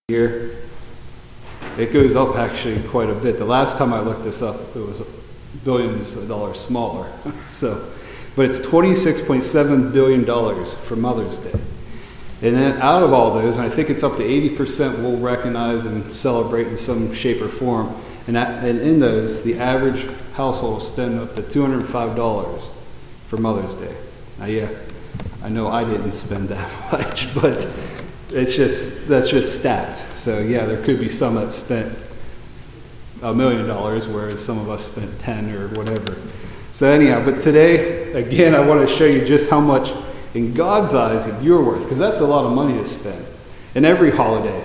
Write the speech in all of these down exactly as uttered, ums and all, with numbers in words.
year. It goes up actually quite a bit. The last time I looked this up, it was billions of dollars smaller. So, but it's twenty-six point seven billion dollars for Mother's Day. And then out of all those, and I think it's up to eighty percent we'll recognize and celebrate in some shape or form. And, that, and in those, the average household will spend up to two hundred five dollars for Mother's Day. Now, yeah, I know I didn't spend that much, but it's just, that's just stats. So yeah, there could be some that spent a million dollars, whereas some of us spent ten or whatever. So anyhow, but today, again, I want to show you just how much in God's eyes you're worth, because that's a lot of money to spend. And every holiday,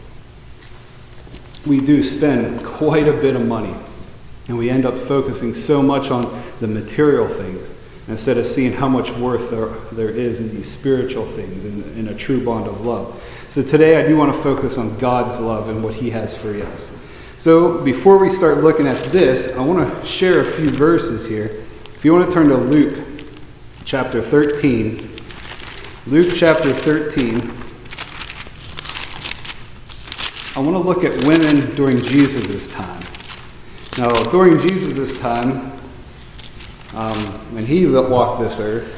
we do spend quite a bit of money. And we end up focusing so much on the material things instead of seeing how much worth there, there is in these spiritual things, in, in a true bond of love. So today I do want to focus on God's love and what He has for us. So before we start looking at this, I want to share a few verses here. If you want to turn to Luke chapter thirteen. Luke chapter thirteen. I want to look at women during Jesus' time. Now, during Jesus' time, um, when He walked this earth,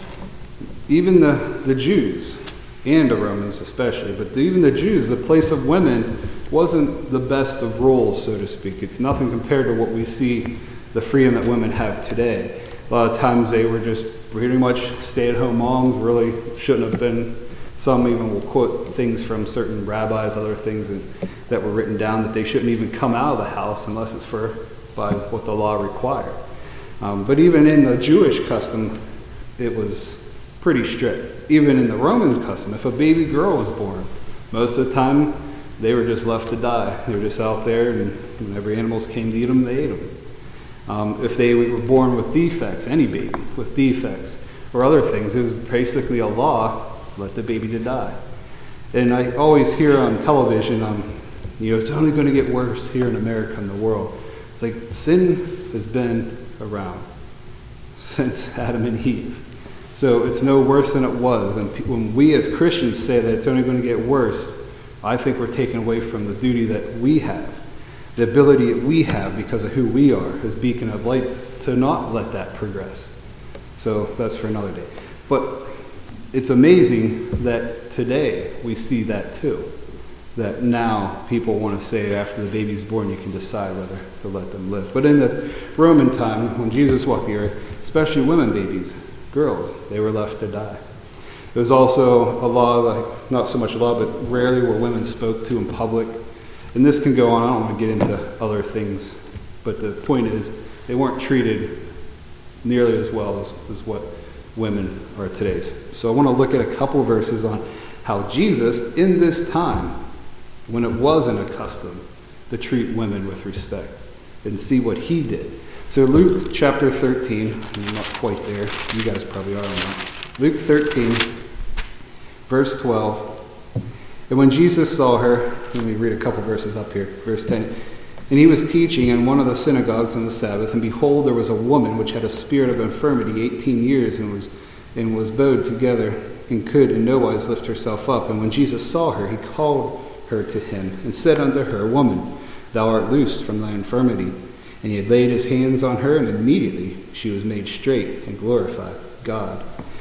even the, the Jews, and the Romans especially, but even the Jews, the place of women wasn't the best of roles, so to speak. It's nothing compared to what we see, the freedom that women have today. A lot of times they were just pretty much stay-at-home moms, really shouldn't have been. Some even will quote things from certain rabbis, other things that were written down, that they shouldn't even come out of the house unless it's for by what the law required. Um, but even in the Jewish custom, it was pretty strict. Even in the Roman custom, if a baby girl was born, most of the time they were just left to die. They were just out there, and whenever animals came to eat them, they ate them. Um, if they were born with defects, any baby with defects or other things, it was basically a law, let the baby to die. And I always hear on television, um, you know, it's only going to get worse here in America and the world. It's like sin has been around since Adam and Eve. So it's no worse than it was. And when we as Christians say that it's only going to get worse, I think we're taking away from the duty that we have, the ability that we have because of who we are as beacon of light to not let that progress. So that's for another day. But it's amazing that today we see that too. That now people want to say after the baby's born you can decide whether to let them live. But in the Roman time, when Jesus walked the earth, especially women babies, girls, they were left to die. There was also a law, like not so much a law, but rarely were women spoke to in public. And this can go on, I don't want to get into other things, but the point is they weren't treated nearly as well as, as what women are today. So I want to look at a couple verses on how Jesus, in this time, when it wasn't a custom to treat women with respect, and see what He did. So Luke chapter thirteen, I'm not quite there, you guys probably are on that. Luke thirteen, verse twelve. And when Jesus saw her, let me read a couple verses up here, verse ten. And He was teaching in one of the synagogues on the Sabbath, and behold, there was a woman which had a spirit of infirmity eighteen years, and was and was bowed together, and could in no wise lift herself up. And when Jesus saw her, He called her to Him, and said unto her, Woman, thou art loosed from thy infirmity. And He had laid His hands on her, and immediately she was made straight and glorified God.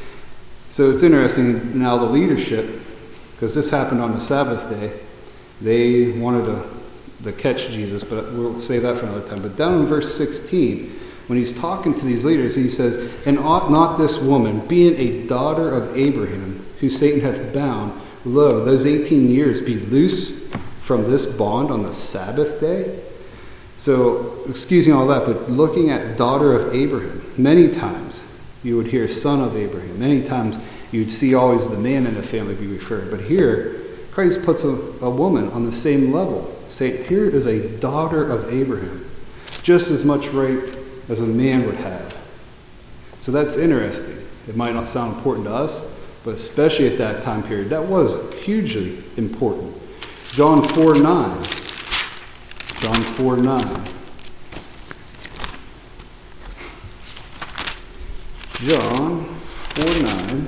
So it's interesting now the leadership, because this happened on the Sabbath day, they wanted to, to catch Jesus, but we'll save that for another time. But down in verse sixteen, when He's talking to these leaders, He says, And ought not this woman, being a daughter of Abraham, who Satan hath bound, lo, those eighteen years be loose from this bond on the Sabbath day? So, excusing all that, but looking at daughter of Abraham, many times you would hear son of Abraham. Many times you'd see always the man in the family be referred. But here, Christ puts a, a woman on the same level. Say, here is a daughter of Abraham, just as much right as a man would have. So that's interesting. It might not sound important to us, but especially at that time period, that was hugely important. John four nine. John four nine. John four nine.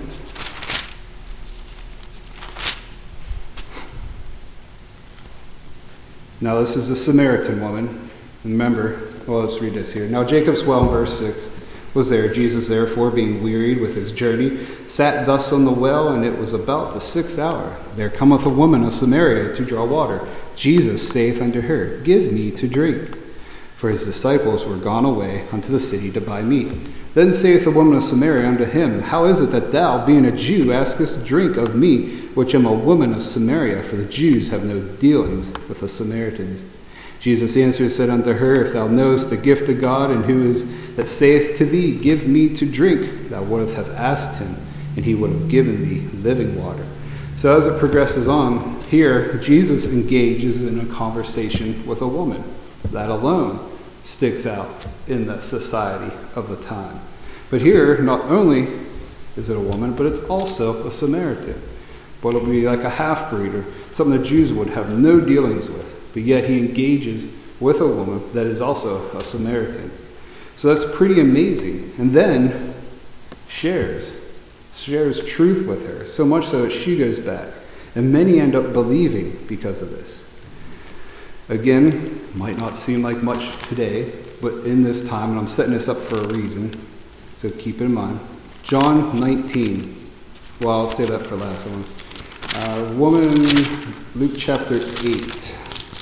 Now this is a Samaritan woman. Remember, well, let's read this here. Now Jacob's well, in verse six, was there. Jesus, therefore, being wearied with his journey, sat thus on the well, and it was about the sixth hour. There cometh a woman of Samaria to draw water. Jesus saith unto her, Give me to drink. For his disciples were gone away unto the city to buy meat. Then saith the woman of Samaria unto him, How is it that thou, being a Jew, askest drink of me, which am a woman of Samaria? For the Jews have no dealings with the Samaritans. Jesus answered, said unto her, If thou knowest the gift of God, and who is that saith to thee, Give me to drink, thou wouldst have asked him, and he would have given thee living water. So as it progresses on, here Jesus engages in a conversation with a woman. That alone sticks out in the society of the time. But here, not only is it a woman, but it's also a Samaritan. But it'll be like a half-breed or something the Jews would have no dealings with. But yet he engages with a woman that is also a Samaritan. So that's pretty amazing. And then shares, shares truth with her, so much so that she goes back. And many end up believing because of this. Again, might not seem like much today, but in this time, and I'm setting this up for a reason, so keep it in mind. John nineteen. Well, I'll save that for last one. Uh, woman, Luke chapter eight.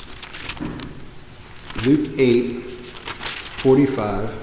Luke eight, forty-five.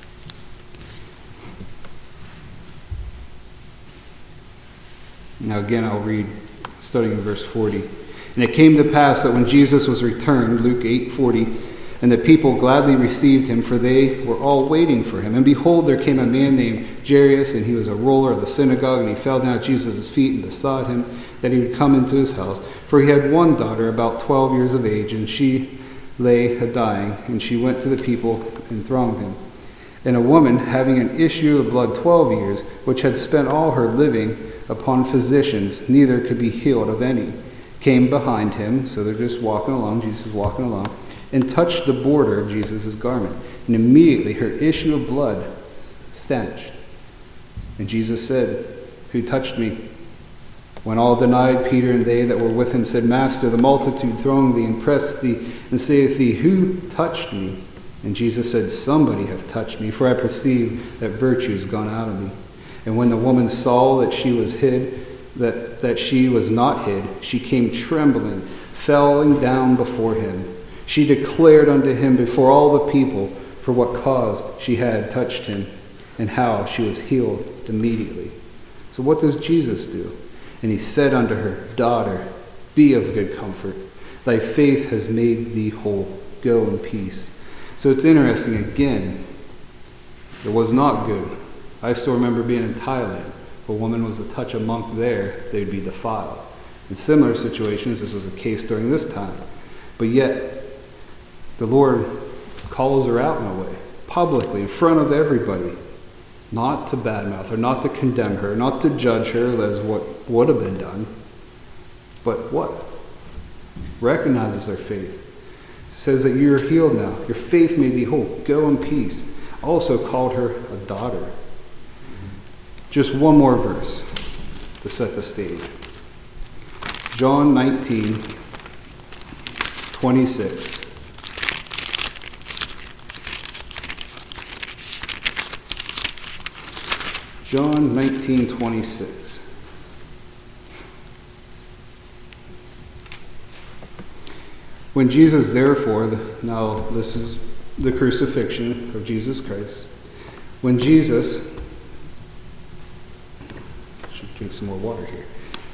Now again, I'll read starting in verse forty. And it came to pass that when Jesus was returned, Luke eight forty, and the people gladly received him, for they were all waiting for him. And behold, there came a man named Jairus, and he was a ruler of the synagogue, and he fell down at Jesus' feet and besought him that he would come into his house. For he had one daughter, about twelve years of age, and she lay a-dying, and she went to the people and thronged him. And a woman having an issue of blood twelve years, which had spent all her living upon physicians, neither could be healed of any, came behind him, so they're just walking along, Jesus is walking along, and touched the border of Jesus' garment. And immediately her issue of blood stanchied. And Jesus said, Who touched me? When all denied, Peter and they that were with him said, Master, the multitude throng thee and press thee, and saith thee, Who touched me? And Jesus said, Somebody hath touched me, for I perceive that virtue is gone out of me. And when the woman saw that she was hid, that, that she was not hid, she came trembling, falling down before him. She declared unto him before all the people for what cause she had touched him, and how she was healed immediately. So what does Jesus do? And he said unto her, Daughter, be of good comfort. Thy faith has made thee whole. Go in peace. So it's interesting, again, it was not good. I still remember being in Thailand. If a woman was to touch a monk there, they'd be defiled. In similar situations, this was the case during this time. But yet, the Lord calls her out in a way, publicly, in front of everybody, not to badmouth her, not to condemn her, not to judge her as what would have been done, but what? Recognizes her faith. Says that you're healed now. Your faith made thee whole. Go in peace. Also called her a daughter. Just one more verse to set the stage. John nineteen, twenty-six. John nineteen, twenty-six. When Jesus, therefore, now this is the crucifixion of Jesus Christ. When Jesus, I should drink some more water here.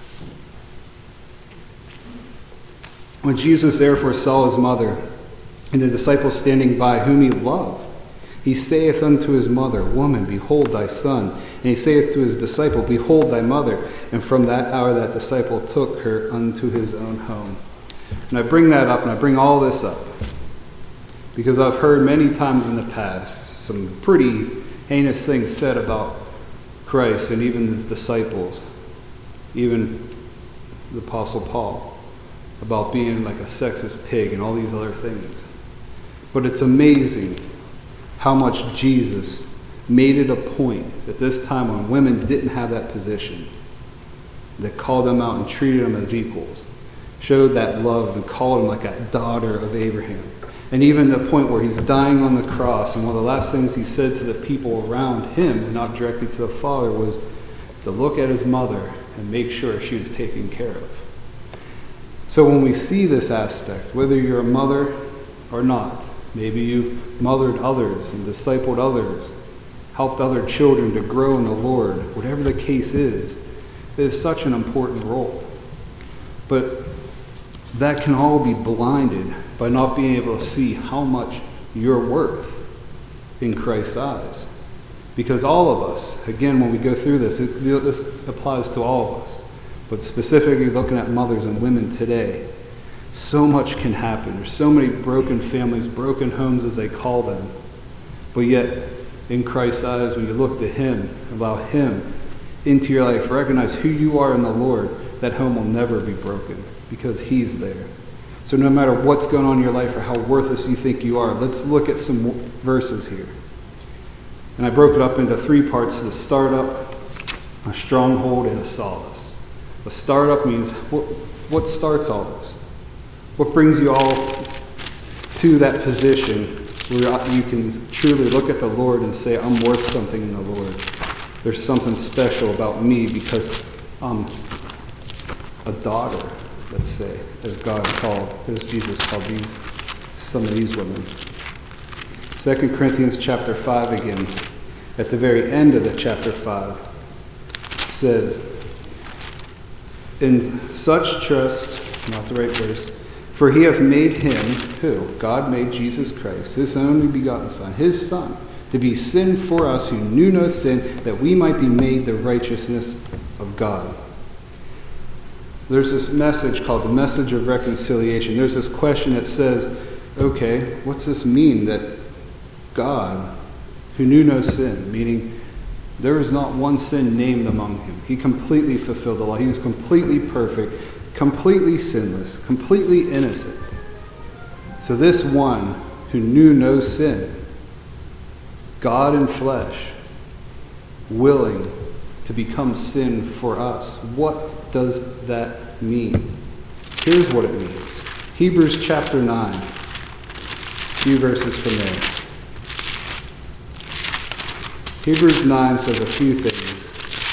When Jesus therefore saw his mother and the disciples standing by, whom he loved, he saith unto his mother, Woman, behold thy son. And he saith to his disciple, Behold thy mother. And from that hour that disciple took her unto his own home. And I bring that up, and I bring all this up because I've heard many times in the past some pretty heinous things said about Christ and even his disciples, even the Apostle Paul, about being like a sexist pig and all these other things. But it's amazing how much Jesus made it a point at this time when women didn't have that position, that called them out and treated them as equals. showed that love and called him like a daughter of Abraham. And even the point where he's dying on the cross, and one of the last things he said to the people around him, not directly to the Father, was to look at his mother and make sure she was taken care of. So when we see this aspect, whether you're a mother or not, maybe you've mothered others and discipled others, helped other children to grow in the Lord, whatever the case is, it is such an important role. But that can all be blinded by not being able to see how much you're worth in Christ's eyes. Because all of us, again, when we go through this, it, this applies to all of us, but specifically looking at mothers and women today, so much can happen. There's so many broken families, broken homes as they call them. But yet, in Christ's eyes, when you look to him, allow him into your life, recognize who you are in the Lord, that home will never be broken because he's there. So no matter what's going on in your life or how worthless you think you are, let's look at some verses here. And I broke it up into three parts: the startup, a stronghold, and a solace. A startup means what, what starts all this? What brings you all to that position where you can truly look at the Lord and say, I'm worth something in the Lord. There's something special about me because I'm a daughter, let's say, as God called, as Jesus called these, some of these women. Second Corinthians chapter five again, at the very end of the chapter five, says, in such trust, not the right verse, for he hath made him, who? God made Jesus Christ, his only begotten Son, his Son, to be sin for us who knew no sin, that we might be made the righteousness of God. There's this message called the message of reconciliation. There's this question that says, okay, what's this mean that God, who knew no sin, meaning there is not one sin named among him. He completely fulfilled the law. He was completely perfect, completely sinless, completely innocent. So this one who knew no sin, God in flesh, willing to become sin for us. What does that mean? Here's what it means. Hebrews chapter nine, a few verses from there. Hebrews nine says a few things.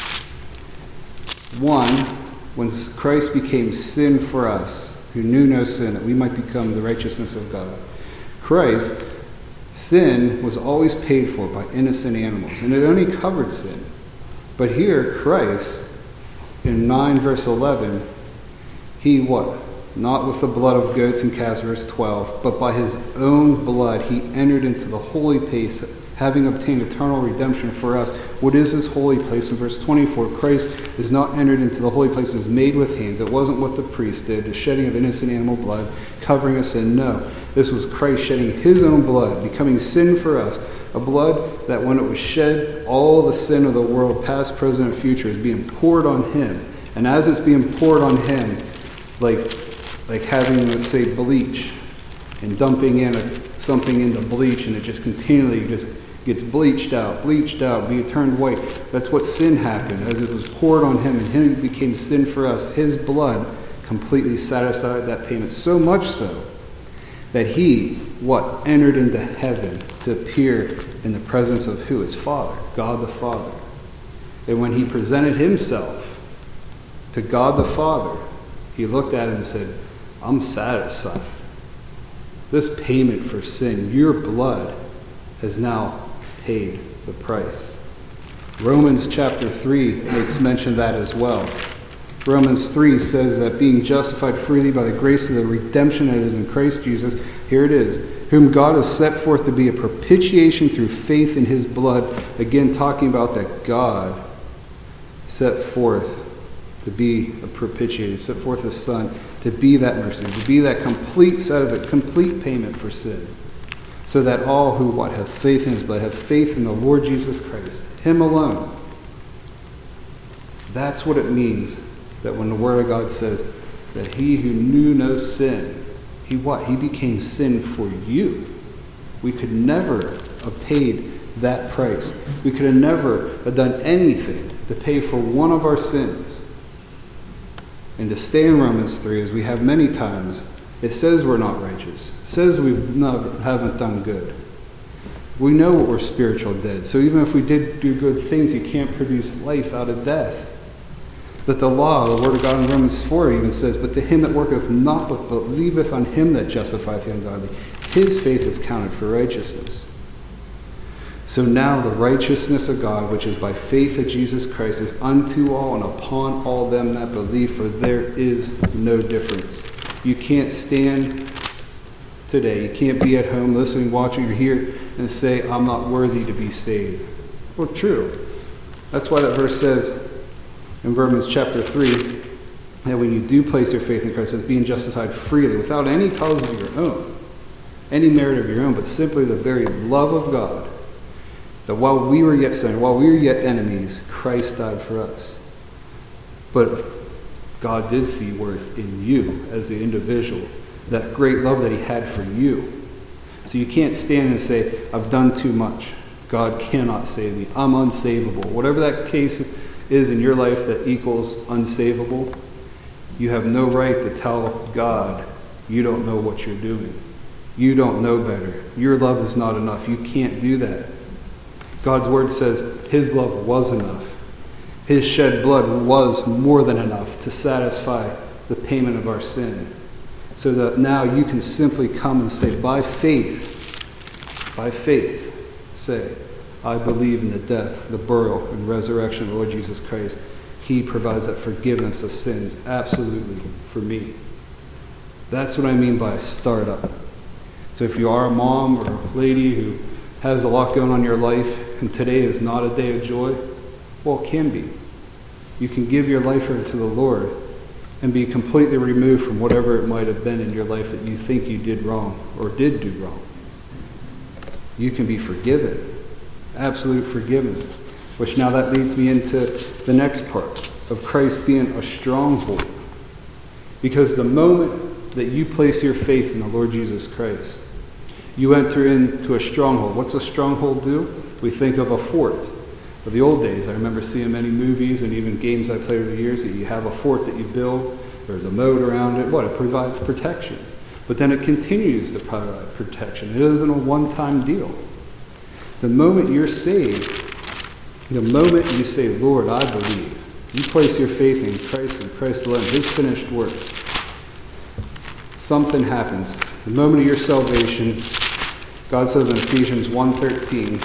One, when Christ became sin for us, who knew no sin, that we might become the righteousness of God. Christ, sin was always paid for by innocent animals, and it only covered sin. But here, Christ, in nine verse eleven, he what? Not with the blood of goats and calves, verse twelve, but by his own blood he entered into the holy place, having obtained eternal redemption for us. What is this holy place? In verse twenty-four, Christ is not entered into the holy places made with hands. It wasn't what the priest did, the shedding of innocent animal blood, covering us in. No, this was Christ shedding his own blood, becoming sin for us. A blood that when it was shed, all the sin of the world, past, present, and future, is being poured on him. And as it's being poured on him, like, like having, let's say, bleach, and dumping in a, something into bleach, and it just continually just gets bleached out, bleached out, be turned white. That's what sin happened. As it was poured on him, and him became sin for us, his blood completely satisfied that payment. So much so that he, what, entered into heaven to appear in the presence of who? His Father, God the Father. And when he presented himself to God the Father, he looked at him and said, I'm satisfied. This payment for sin, your blood, has now paid the price. Romans chapter three makes mention of that as well. Romans three says that being justified freely by the grace of the redemption that is in Christ Jesus, here it is, whom God has set forth to be a propitiation through faith in his blood. Again, talking about that God set forth to be a propitiator, set forth his Son to be that mercy, to be that complete set of it, complete payment for sin. So that all who what have faith in his blood have faith in the Lord Jesus Christ, him alone. That's what it means that when the Word of God says that he who knew no sin, he what? He became sin for you. We could never have paid that price. We could have never have done anything to pay for one of our sins. And to stay in Romans three, as we have many times, it says we're not righteous. It says we haven't done good. We know we're spiritual dead. So even if we did do good things, you can't produce life out of death. That the law, the word of God in Romans four even says, but to him that worketh not, but believeth on him that justifieth the ungodly, his faith is counted for righteousness. So now the righteousness of God, which is by faith of Jesus Christ, is unto all and upon all them that believe, for there is no difference. You can't stand today, you can't be at home listening, watching, or here and say, I'm not worthy to be saved. Well, true. That's why that verse says in Romans chapter three, that when you do place your faith in Christ, it's being justified freely, without any cause of your own, any merit of your own, but simply the very love of God, that while we were yet sinners, while we were yet enemies, Christ died for us. But God did see worth in you as the individual, that great love that he had for you. So you can't stand and say, I've done too much. God cannot save me. I'm unsavable. Whatever that case is in your life that equals unsavable, you have no right to tell God you don't know what you're doing. You don't know better. Your love is not enough. You can't do that. God's word says his love was enough. His shed blood was more than enough to satisfy the payment of our sin. So that now you can simply come and say, by faith, by faith, say, I believe in the death, the burial, and resurrection of the Lord Jesus Christ. He provides that forgiveness of sins absolutely for me. That's what I mean by a startup. So if you are a mom or a lady who has a lot going on in your life, and today is not a day of joy, well, it can be. You can give your life over to the Lord and be completely removed from whatever it might have been in your life that you think you did wrong or did do wrong. You can be forgiven. Absolute forgiveness. Which now that leads me into the next part of Christ being a stronghold. Because the moment that you place your faith in the Lord Jesus Christ, you enter into a stronghold. What's a stronghold do? We think of a fort. Of the old days, I remember seeing many movies and even games I played over the years that you have a fort that you build, there's a moat around it. What? It provides protection. But then it continues to provide protection. It isn't a one-time deal. The moment you're saved, the moment you say, Lord, I believe, you place your faith in Christ and Christ alone, his finished work, something happens. The moment of your salvation, God says in Ephesians one thirteen,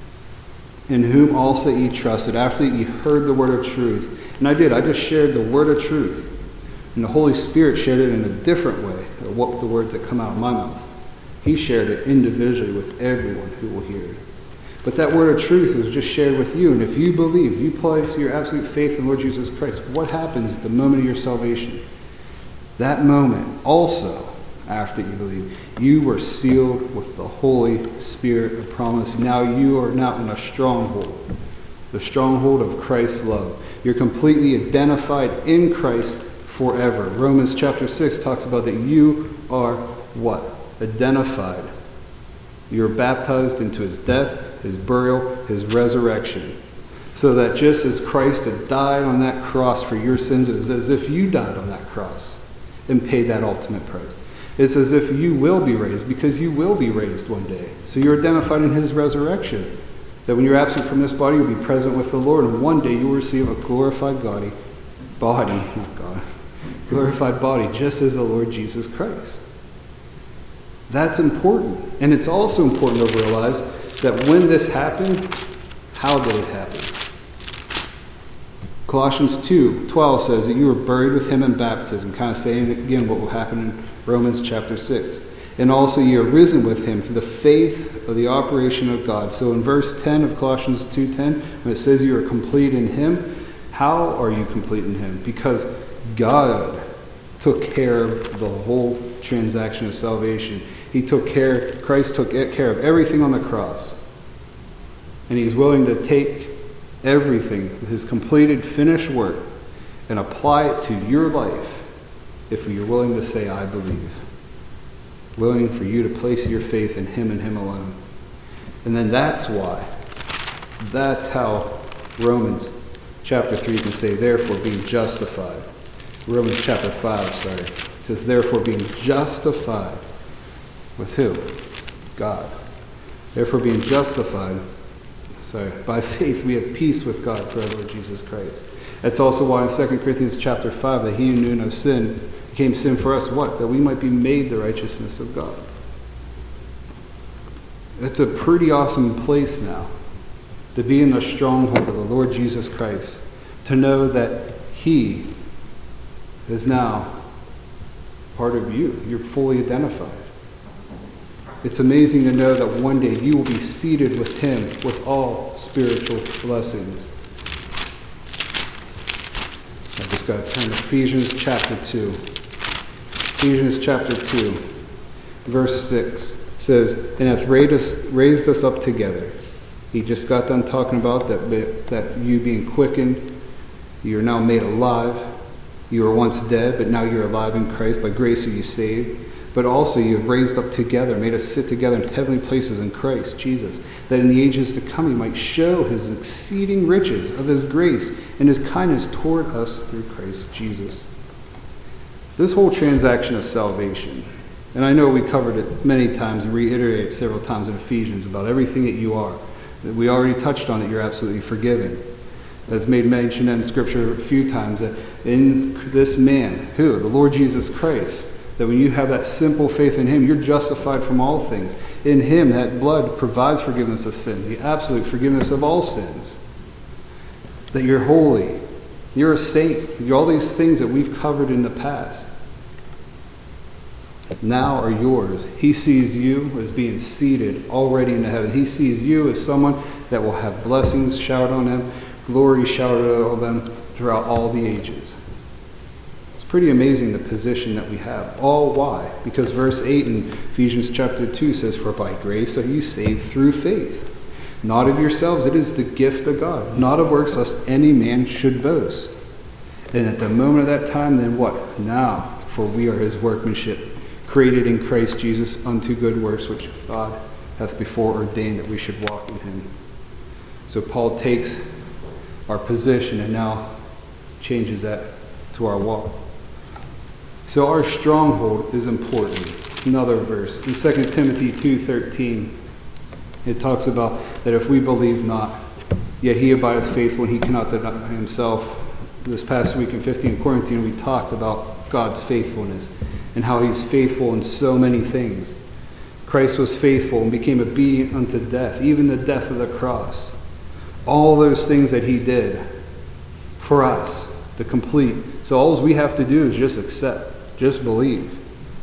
in whom also ye trusted, after ye heard the word of truth. And I did, I just shared the word of truth. And the Holy Spirit shared it in a different way, of what the words that come out of my mouth. He shared it individually with everyone who will hear it. But that word of truth was just shared with you. And if you believe, you place your absolute faith in Lord Jesus Christ, what happens at the moment of your salvation? That moment, also, after you believe, you were sealed with the Holy Spirit of promise. Now you are now in a stronghold, the stronghold of Christ's love. You're completely identified in Christ forever. Romans chapter six talks about that you are what? Identified. You're baptized into his death, his burial, his resurrection. So that just as Christ had died on that cross for your sins, it was as if you died on that cross and paid that ultimate price. It's as if you will be raised, because you will be raised one day. So you're identified in his resurrection. That when you're absent from this body, you'll be present with the Lord, and one day you'll receive a glorified body, body, not God, glorified body, just as the Lord Jesus Christ. That's important. And it's also important to realize that when this happened, how did it happen? Colossians two twelve says that you were buried with him in baptism, kind of saying again what will happen in Romans chapter six. And also you are risen with him for the faith of the operation of God. So in verse ten of Colossians two ten, when it says you are complete in him, how are you complete in him? Because God took care of the whole transaction of salvation. He took care, Christ took care of everything on the cross. And he's willing to take everything, his completed, finished work, and apply it to your life if you're willing to say, I believe. Willing for you to place your faith in him and him alone. And then that's why, that's how Romans chapter three can say, therefore being justified Romans chapter five, sorry. It says, therefore being justified with who? God. Therefore being justified, sorry, by faith we have peace with God through our Lord Jesus Christ. That's also why in Second Corinthians chapter five, that he who knew no sin became sin for us, what? That we might be made the righteousness of God. It's a pretty awesome place now to be in the stronghold of the Lord Jesus Christ, to know that he is now part of you. You're fully identified. It's amazing to know that one day you will be seated with him with all spiritual blessings. I just got to turn to Ephesians chapter two. Ephesians chapter two, verse six says, and hath raised us, raised us up together. He just got done talking about that, that you being quickened, you are now made alive. You were once dead, but now you're alive in Christ. By grace are you saved. But also you have raised up together, made us sit together in heavenly places in Christ Jesus, that in the ages to come he might show his exceeding riches of his grace and his kindness toward us through Christ Jesus. This whole transaction of salvation, and I know we covered it many times and reiterated it several times in Ephesians about everything that you are, that we already touched on that you're absolutely forgiven. That's made mention in Scripture a few times, that in this man, who? The Lord Jesus Christ, that when you have that simple faith in him, you're justified from all things. In him, that blood provides forgiveness of sins, the absolute forgiveness of all sins. That you're holy, you're a saint, you're all these things that we've covered in the past now are yours. He sees you as being seated already in heaven. He sees you as someone that will have blessings showered on him, glory showered on them throughout all the ages. It's pretty amazing the position that we have. All why? Because verse eight in Ephesians chapter two says, for by grace are you saved through faith. Not of yourselves, it is the gift of God. Not of works, lest any man should boast. And at the moment of that time, then what? Now, for we are his workmanship, created in Christ Jesus unto good works, which God hath before ordained that we should walk in him. So Paul takes our position and now changes that to our walk. So our stronghold is important. Another verse in Second Timothy two thirteen, it talks about that if we believe not, yet he abideth faithful, and he cannot deny himself. This past week in fifteen Corinthians, we talked about God's faithfulness and how he's faithful in so many things. Christ was faithful and became obedient unto death, even the death of the cross. All those things that he did for us, to complete. So all we have to do is just accept, just believe.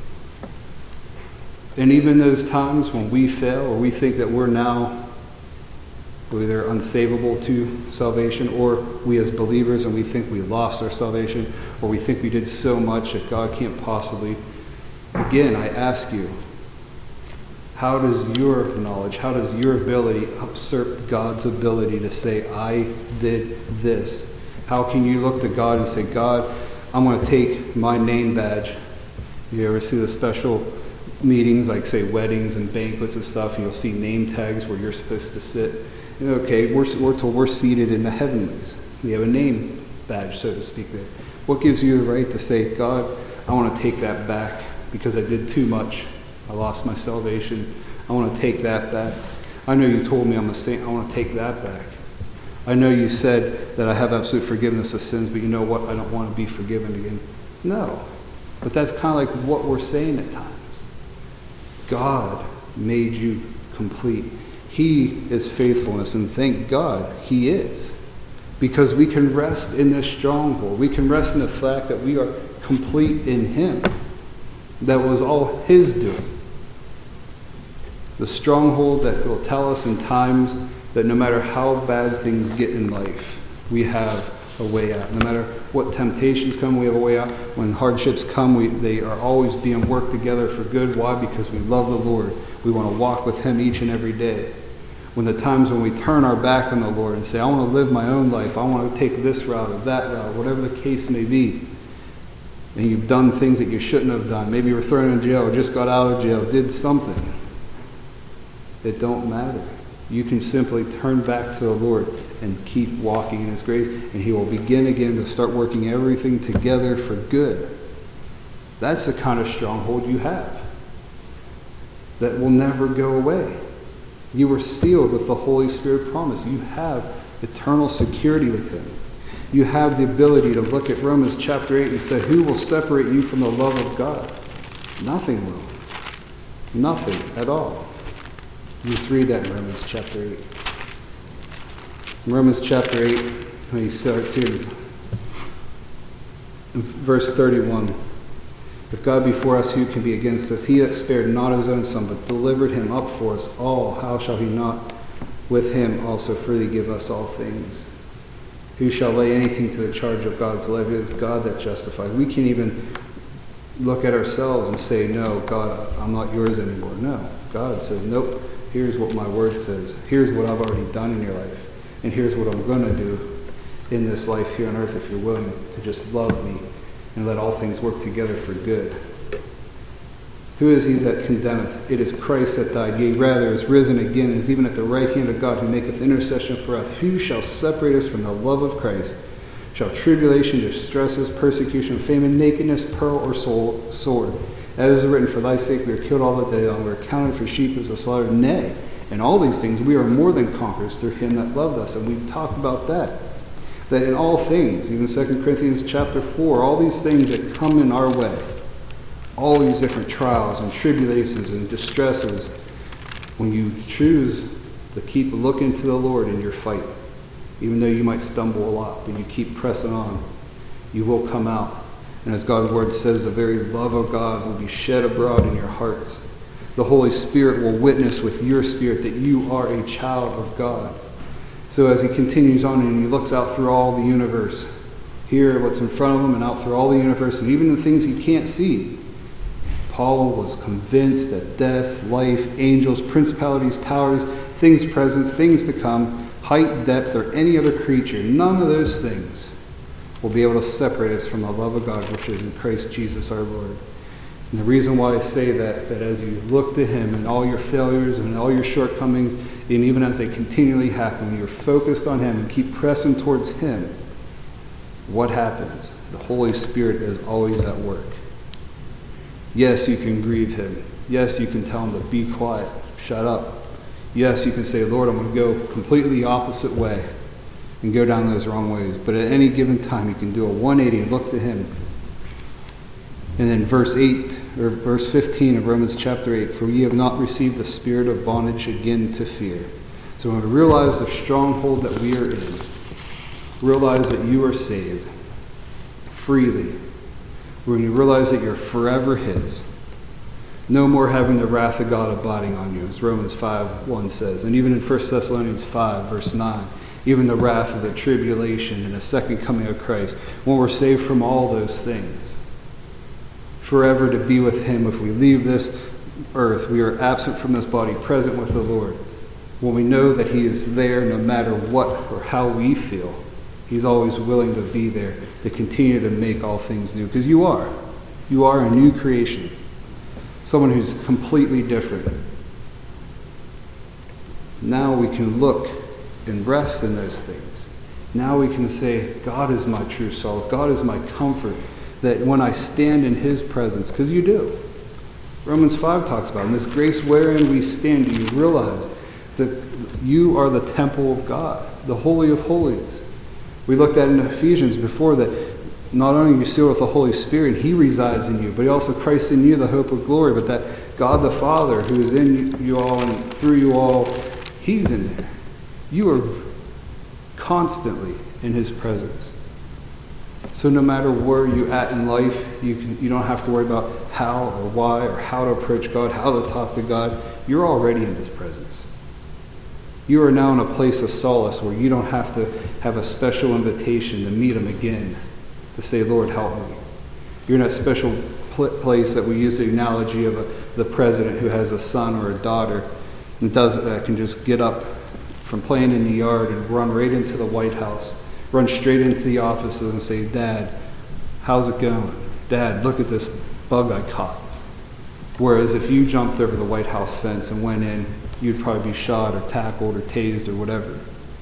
And even those times when we fail or we think that we're now either unsavable to salvation, or we as believers and we think we lost our salvation, or we think we did so much that God can't possibly. Again, I ask you, how does your knowledge, how does your ability usurp God's ability to say, I did this? How can you look to God and say, God, I'm going to take my name badge. You ever see the special meetings, like say weddings and banquets and stuff, and you'll see name tags where you're supposed to sit. Okay, we're, we're told we're seated in the heavenlies. We have a name badge, so to speak, there. What gives you the right to say, God, I want to take that back because I did too much. I lost my salvation. I want to take that back. I know you told me I'm a saint. I want to take that back. I know you said that I have absolute forgiveness of sins, but you know what? I don't want to be forgiven again. No. But that's kind of like what we're saying at times. God made you complete. He is faithfulness, and thank God he is. Because we can rest in this stronghold. We can rest in the fact that we are complete in him. That was all his doing. The stronghold that will tell us in times that no matter how bad things get in life, we have a way out. No matter what temptations come, we have a way out. When hardships come, we, they are always being worked together for good. Why? Because we love the Lord. We want to walk with him each and every day. When the times when we turn our back on the Lord and say, I want to live my own life, I want to take this route or that route, whatever the case may be, and you've done things that you shouldn't have done. Maybe you were thrown in jail or just got out of jail, did something. It don't matter. You can simply turn back to the Lord and keep walking in his grace, and he will begin again to start working everything together for good. That's the kind of stronghold you have that will never go away. You were sealed with the Holy Spirit promise. You have eternal security with him. You have the ability to look at Romans chapter eight and say, who will separate you from the love of God? Nothing will. Nothing at all. You just read that in Romans chapter eight. In Romans chapter eight, when he starts here, in verse thirty-one, if God be for us, who can be against us? He that spared not his own son, but delivered him up for us all, how shall he not with him also freely give us all things? Who shall lay anything to the charge of God's love? It is God that justifies. We can't even look at ourselves and say, no, God, I'm not yours anymore. No, God says, nope, here's what my word says. Here's what I've already done in your life. And here's what I'm going to do in this life here on earth if you're willing to just love me and let all things work together for good. Who is he that condemneth? It is Christ that died, yea, rather is risen again, is even at the right hand of God, who maketh intercession for us. Who shall separate us from the love of Christ? Shall tribulation, distresses, persecution, famine, nakedness, peril, or soul, sword? As is written, for thy sake we are killed all the day long, we are counted for sheep as a slaughter. Nay, in all these things we are more than conquerors through him that loved us. And we've talked about that. That in all things, even Second Corinthians chapter four, all these things that come in our way, all these different trials and tribulations and distresses, when you choose to keep looking to the Lord in your fight, even though you might stumble a lot, but you keep pressing on, you will come out. And as God's word says, the very love of God will be shed abroad in your hearts. The Holy Spirit will witness with your spirit that you are a child of God. So as he continues on and he looks out through all the universe, here what's in front of him and out through all the universe, and even the things he can't see, Paul was convinced that death, life, angels, principalities, powers, things present, things to come, height, depth, or any other creature, none of those things will be able to separate us from the love of God which is in Christ Jesus our Lord. And the reason why I say that, that as you look to him and all your failures and all your shortcomings, and even as they continually happen, you're focused on him and keep pressing towards him, what happens? The Holy Spirit is always at work. Yes, you can grieve him. Yes, you can tell him to be quiet, shut up. Yes, you can say, Lord, I'm going to go completely the opposite way and go down those wrong ways. But at any given time, you can do a one eighty and look to him. And then verse eight, or verse fifteen of Romans chapter eight, for ye have not received the spirit of bondage again to fear. So when we realize the stronghold that we are in, realize that you are saved freely. When you realize that you're forever his, no more having the wrath of God abiding on you, as Romans five one says. And even in First Thessalonians five, verse nine, even the wrath of the tribulation and the second coming of Christ, when we're saved from all those things, forever to be with him. If we leave this earth, we are absent from this body, present with the Lord. When we know that he is there no matter what or how we feel, he's always willing to be there to continue to make all things new. Because you are. You are a new creation. Someone who's completely different. Now we can look and rest in those things. Now we can say, God is my true solace. God is my comfort. That when I stand in his presence, because you do. Romans five talks about it. In this grace wherein we stand, do you realize that you are the temple of God, the Holy of Holies. We looked at in Ephesians before that not only are you sealed with the Holy Spirit, he resides in you, but also Christ in you, the hope of glory. But that God the Father, who is in you all and through you all, he's in there. You are constantly in his presence. So no matter where you're at in life, you can, you don't have to worry about how or why or how to approach God, how to talk to God. You're already in his presence. You are now in a place of solace where you don't have to have a special invitation to meet him again, to say, Lord, help me. You're in that special pl- place that we use the analogy of a, the president who has a son or a daughter and does uh, can just get up from playing in the yard and run right into the White House, run straight into the offices and say, Dad, how's it going? Dad, look at this bug I caught. Whereas if you jumped over the White House fence and went in, you'd probably be shot or tackled or tased or whatever.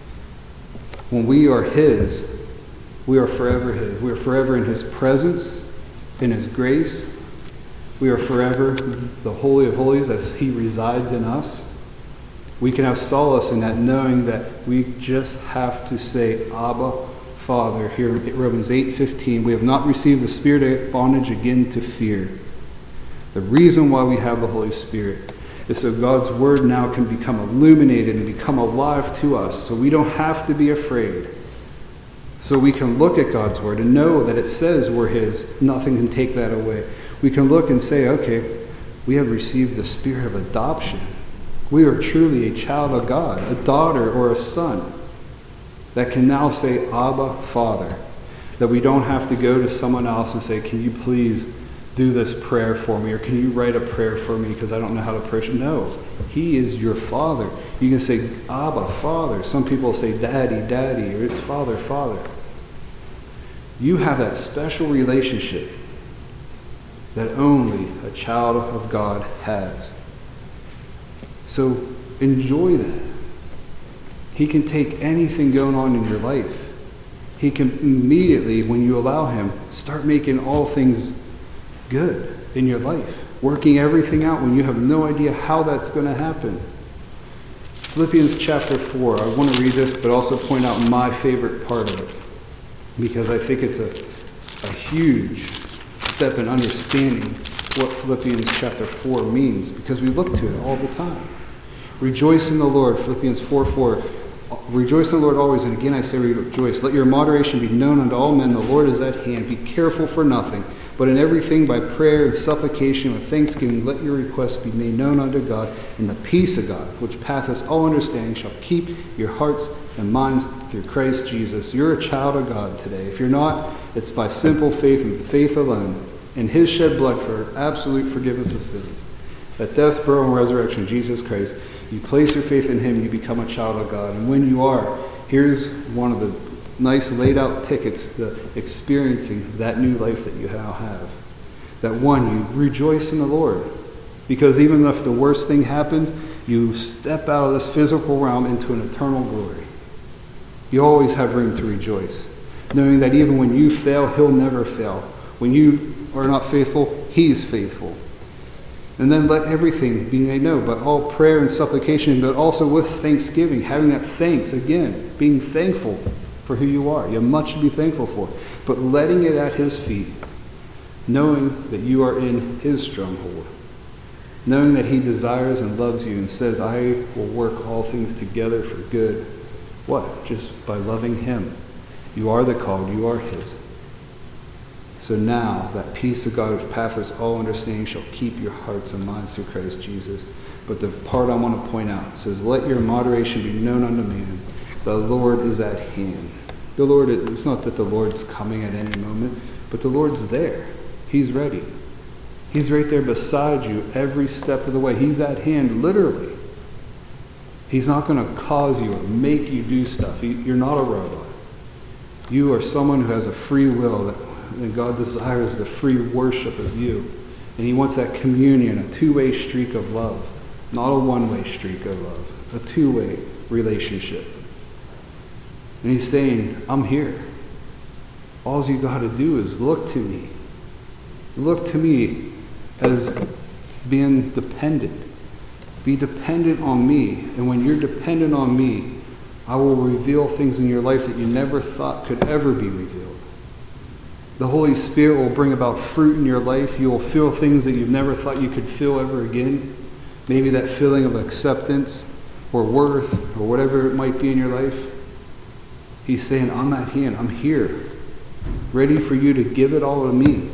When we are his, we are forever his. We are forever in his presence, in his grace. We are forever the Holy of Holies as he resides in us. We can have solace in that, knowing that we just have to say, Abba, Father. Here in Romans eight fifteen, we have not received the spirit of bondage again to fear. The reason why we have the Holy Spirit is so God's word now can become illuminated and become alive to us, so we don't have to be afraid. So we can look at God's word and know that it says we're his. Nothing can take that away. We can look and say, okay, we have received the spirit of adoption. We are truly a child of God, a daughter or a son that can now say, Abba, Father. That we don't have to go to someone else and say, can you please do this prayer for me, or can you write a prayer for me because I don't know how to pray? No, he is your Father. You can say, Abba, Father. Some people say, Daddy, Daddy, or it's Father, Father. You have that special relationship that only a child of God has. So enjoy that. He can take anything going on in your life. He can immediately, when you allow him, start making all things good in your life, working everything out when you have no idea how that's going to happen. Philippians chapter four, I want to read this, but also point out my favorite part of it, because I think it's a, a huge step in understanding what Philippians chapter four means, because we look to it all the time. Rejoice in the Lord, Philippians four four. Rejoice in the Lord always, and again I say rejoice. Let your moderation be known unto all men. The Lord is at hand. Be careful for nothing, but in everything by prayer and supplication with thanksgiving, let your requests be made known unto God, and the peace of God, which passeth all understanding, shall keep your hearts and minds through Christ Jesus. You're a child of God today. If you're not, it's by simple faith and faith alone, in his shed blood for absolute forgiveness of sins. That death, burial, and resurrection of Jesus Christ, you place your faith in him, you become a child of God. And when you are, here's one of the nice laid out tickets to experiencing that new life that you now have. That one, you rejoice in the Lord. Because even if the worst thing happens, you step out of this physical realm into an eternal glory. You always have room to rejoice, knowing that even when you fail, he'll never fail. When you are not faithful, he's faithful. And then let everything be made known, but all prayer and supplication, but also with thanksgiving, having that thanks, again, being thankful for who you are. You have much to be thankful for. But letting it at his feet, knowing that you are in his stronghold, knowing that he desires and loves you and says, I will work all things together for good. What? Just by loving him. You are the called, you are his. So now, that peace of God which passeth all understanding shall keep your hearts and minds through Christ Jesus. But the part I want to point out says, let your moderation be known unto man. The Lord is at hand. The Lord, it's not that the Lord's coming at any moment, but the Lord's there. He's ready. He's right there beside you every step of the way. He's at hand, literally. He's not going to cause you or make you do stuff. You're not a robot. You are someone who has a free will, that, and God desires the free worship of you. And he wants that communion, a two-way streak of love, not a one-way streak of love, a two-way relationship. And he's saying, I'm here. All you got to do is look to me. Look to me as being dependent. Be dependent on me. And when you're dependent on me, I will reveal things in your life that you never thought could ever be revealed. The Holy Spirit will bring about fruit in your life. You will feel things that you've never thought you could feel ever again. Maybe that feeling of acceptance or worth or whatever it might be in your life. He's saying, I'm at hand. I'm here. Ready for you to give it all to me.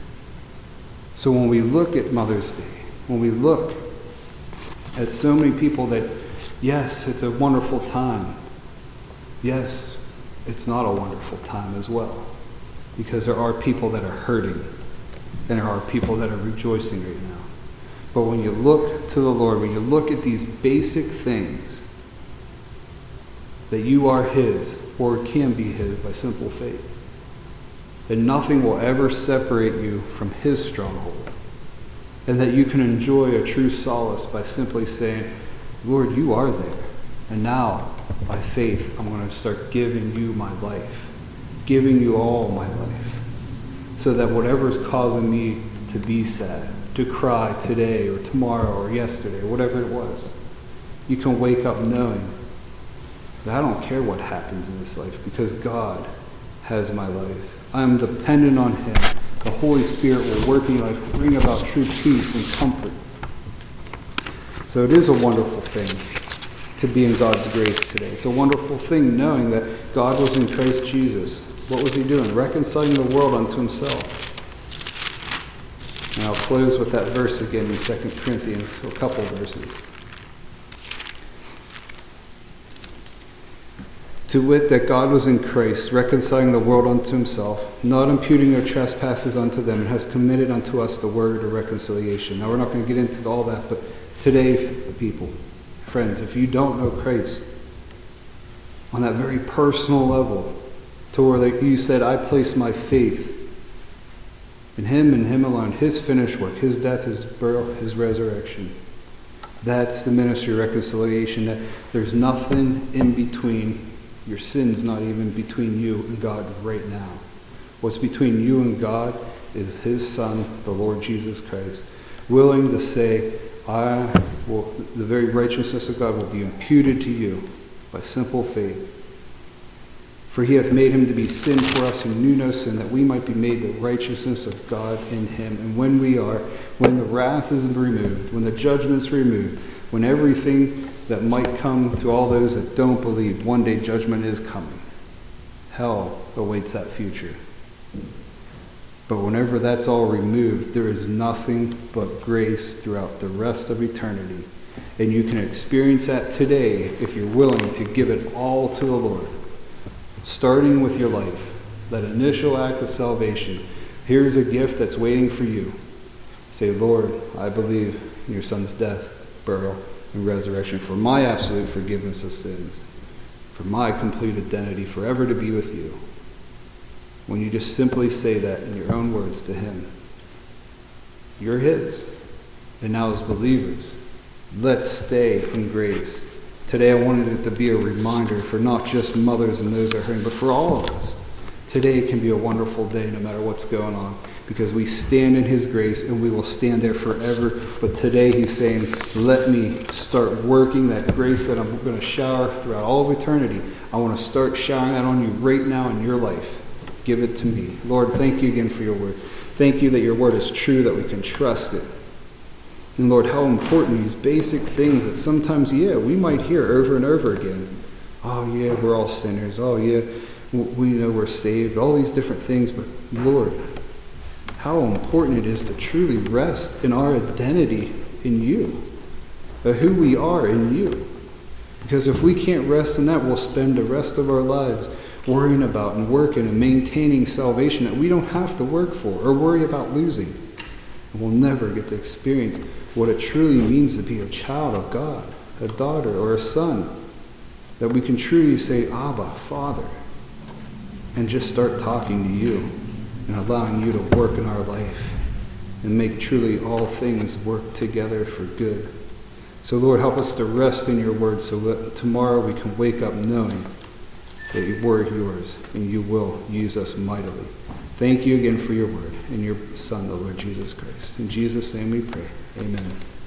So when we look at Mother's Day, when we look at so many people that, yes, it's a wonderful time. Yes, it's not a wonderful time as well. Because there are people that are hurting. And there are people that are rejoicing right now. But when you look to the Lord, when you look at these basic things, that you are his, or can be his by simple faith, then nothing will ever separate you from his stronghold. and that you can enjoy a true solace by simply saying, Lord, you are there. And now, by faith, I'm going to start giving you my life, giving you all my life, so that whatever is causing me to be sad, to cry today or tomorrow or yesterday, whatever it was, you can wake up knowing that I don't care what happens in this life because God has my life. I am dependent on Him. The Holy Spirit will work in my life, bring about true peace and comfort. So it is a wonderful thing to be in God's grace today. It's a wonderful thing knowing that God was in Christ Jesus. What was He doing? Reconciling the world unto Himself. And I'll close with that verse again in Second Corinthians, a couple verses. To wit, that God was in Christ, reconciling the world unto Himself, not imputing their trespasses unto them, and has committed unto us the word of reconciliation. Now, we're not going to get into all that, but today, people, friends, if you don't know Christ on that very personal level, to where you said, I place my faith in Him and Him alone, His finished work, His death, His burial, His resurrection. That's the ministry of reconciliation, that there's nothing in between. Your sin's not even between you and God right now. What's between you and God is His Son, the Lord Jesus Christ, willing to say, I will, the very righteousness of God will be imputed to you by simple faith. For He hath made Him to be sin for us who knew no sin, that we might be made the righteousness of God in Him. And when we are, when the wrath is removed, when the judgment is removed, when everything that might come to all those that don't believe, one day judgment is coming. Hell awaits that future. But whenever that's all removed, there is nothing but grace throughout the rest of eternity. And you can experience that today if you're willing to give it all to the Lord. Starting with your life, that initial act of salvation. Here's a gift that's waiting for you. Say, Lord, I believe in your Son's death, burial, and resurrection for my absolute forgiveness of sins, for my complete identity, forever to be with you. When you just simply say that in your own words to Him, you're His. And now as believers, let's stay in grace. Today I wanted it to be a reminder for not just mothers and those that are hurting, but for all of us. Today can be a wonderful day no matter what's going on, because we stand in His grace and we will stand there forever. But today He's saying, let me start working that grace that I'm going to shower throughout all of eternity. I want to start showering that on you right now in your life. Give it to me. Lord, thank you again for your word. Thank you that your word is true, that we can trust it. And Lord, how important these basic things that sometimes, yeah, we might hear over and over again. Oh, yeah, we're all sinners. Oh, yeah, we know we're saved. All these different things. But Lord, how important it is to truly rest in our identity in you, of who we are in you. Because if we can't rest in that, we'll spend the rest of our lives worrying about and working and maintaining salvation that we don't have to work for or worry about losing. And we'll never get to experience what it truly means to be a child of God, a daughter or a son, that we can truly say, Abba, Father, and just start talking to you and allowing you to work in our life and make truly all things work together for good. So Lord, help us to rest in your word so that tomorrow we can wake up knowing that we're yours and you will use us mightily. Thank you again for your word and your Son, the Lord Jesus Christ. In Jesus' name we pray. Amen.